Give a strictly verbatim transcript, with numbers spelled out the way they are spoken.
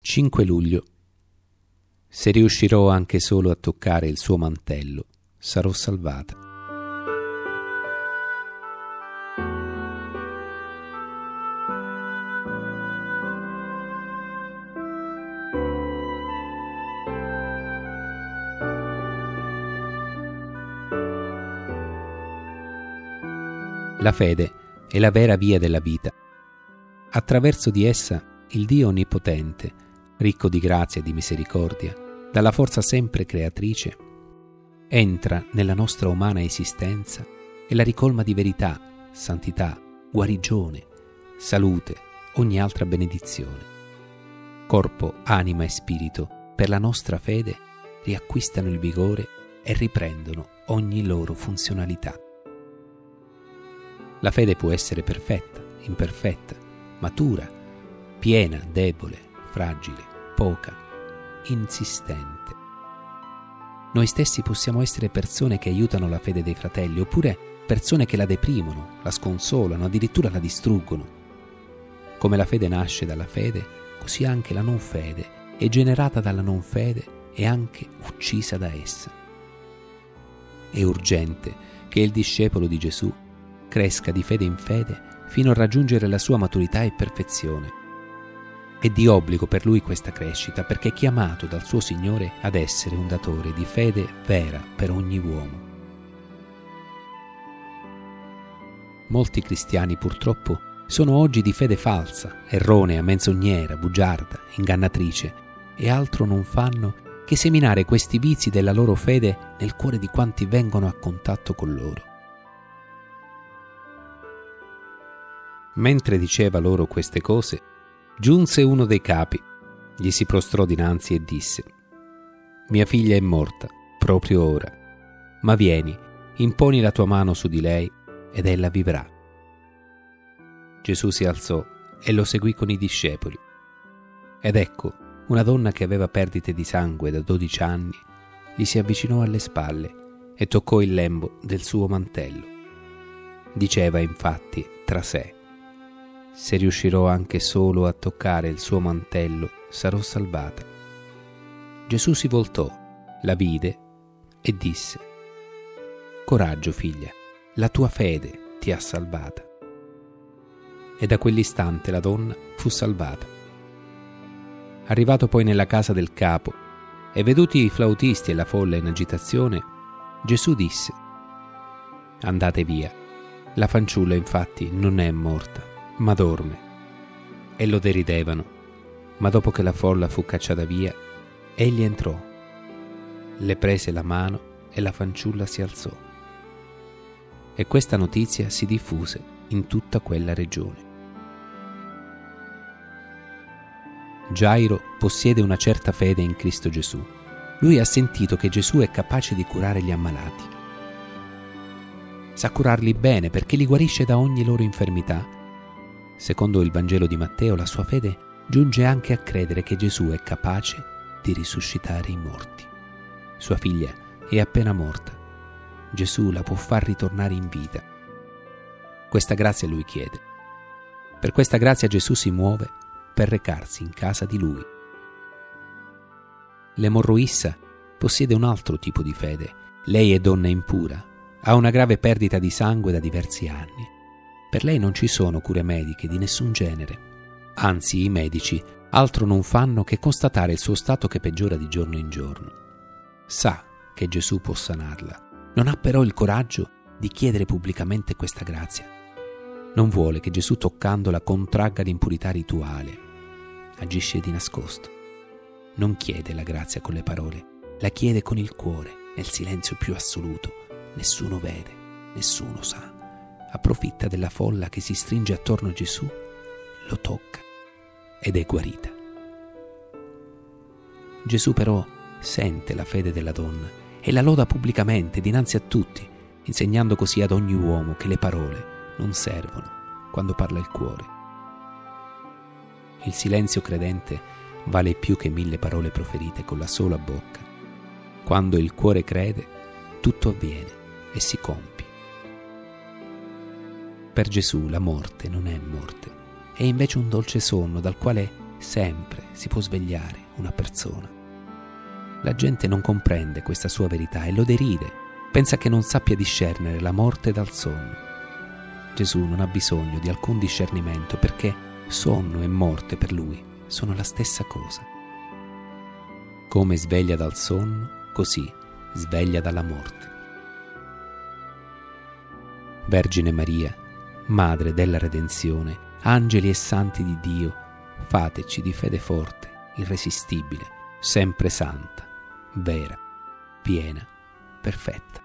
cinque luglio. Se riuscirò anche solo a toccare il suo mantello, sarò salvata. La fede è la vera via della vita. Attraverso di essa il Dio Onnipotente, ricco di grazia e di misericordia, dalla forza sempre creatrice, entra nella nostra umana esistenza e la ricolma di verità, santità, guarigione, salute, ogni altra benedizione. Corpo, anima e spirito, per la nostra fede, riacquistano il vigore e riprendono ogni loro funzionalità. La fede può essere perfetta, imperfetta, matura, piena, debole, fragile, poca, insistente. Noi stessi possiamo essere persone che aiutano la fede dei fratelli, oppure persone che la deprimono, la sconsolano, addirittura la distruggono. Come la fede nasce dalla fede, così anche la non fede è generata dalla non fede e anche uccisa da essa. È urgente che il discepolo di Gesù cresca di fede in fede fino a raggiungere la sua maturità e perfezione. È di obbligo per lui questa crescita, perché è chiamato dal suo Signore ad essere un datore di fede vera per ogni uomo. Molti cristiani purtroppo sono oggi di fede falsa, erronea, menzognera, bugiarda, ingannatrice, e altro non fanno che seminare questi vizi della loro fede nel cuore di quanti vengono a contatto con loro. Mentre diceva loro queste cose, giunse uno dei capi, gli si prostrò dinanzi e disse: «Mia figlia è morta, proprio ora, ma vieni, imponi la tua mano su di lei ed ella vivrà». Gesù si alzò e lo seguì con i discepoli. Ed ecco, una donna che aveva perdite di sangue da dodici anni gli si avvicinò alle spalle e toccò il lembo del suo mantello. Diceva infatti tra sé: «Se riuscirò anche solo a toccare il suo mantello, sarò salvata». Gesù si voltò, la vide e disse: «Coraggio, figlia, la tua fede ti ha salvata». E da quell'istante la donna fu salvata. Arrivato poi nella casa del capo e veduti i flautisti e la folla in agitazione, Gesù disse: «Andate via, la fanciulla infatti non è morta, ma dorme». E lo deridevano, ma dopo che la folla fu cacciata via, egli entrò, le prese la mano e la fanciulla si alzò. E questa notizia si diffuse in tutta quella regione. Gairo possiede una certa fede in Cristo Gesù. Lui ha sentito che Gesù è capace di curare gli ammalati. Sa curarli bene perché li guarisce da ogni loro infermità. Secondo il Vangelo di Matteo, la sua fede giunge anche a credere che Gesù è capace di risuscitare i morti. Sua figlia è appena morta. Gesù la può far ritornare in vita. Questa grazia lui chiede. Per questa grazia Gesù si muove per recarsi in casa di lui. L'emorroissa possiede un altro tipo di fede. Lei è donna impura, ha una grave perdita di sangue da diversi anni. Per lei non ci sono cure mediche di nessun genere. Anzi, i medici altro non fanno che constatare il suo stato che peggiora di giorno in giorno. Sa che Gesù può sanarla, non ha però il coraggio di chiedere pubblicamente questa grazia. Non vuole che Gesù toccandola contragga l'impurità rituale. Agisce di nascosto. Non chiede la grazia con le parole, la chiede con il cuore, nel silenzio più assoluto. Nessuno vede, nessuno sa. Approfitta della folla che si stringe attorno a Gesù, lo tocca ed è guarita. Gesù però sente la fede della donna e la loda pubblicamente dinanzi a tutti, insegnando così ad ogni uomo che le parole non servono quando parla il cuore. Il silenzio credente vale più che mille parole proferite con la sola bocca. Quando il cuore crede, tutto avviene e si compie. Per Gesù la morte non è morte, è invece un dolce sonno dal quale sempre si può svegliare una persona. La gente non comprende questa sua verità e lo deride, pensa che non sappia discernere la morte dal sonno. Gesù non ha bisogno di alcun discernimento perché sonno e morte per lui sono la stessa cosa. Come sveglia dal sonno, così sveglia dalla morte. Vergine Maria, Madre della Redenzione, angeli e santi di Dio, fateci di fede forte, irresistibile, sempre santa, vera, piena, perfetta.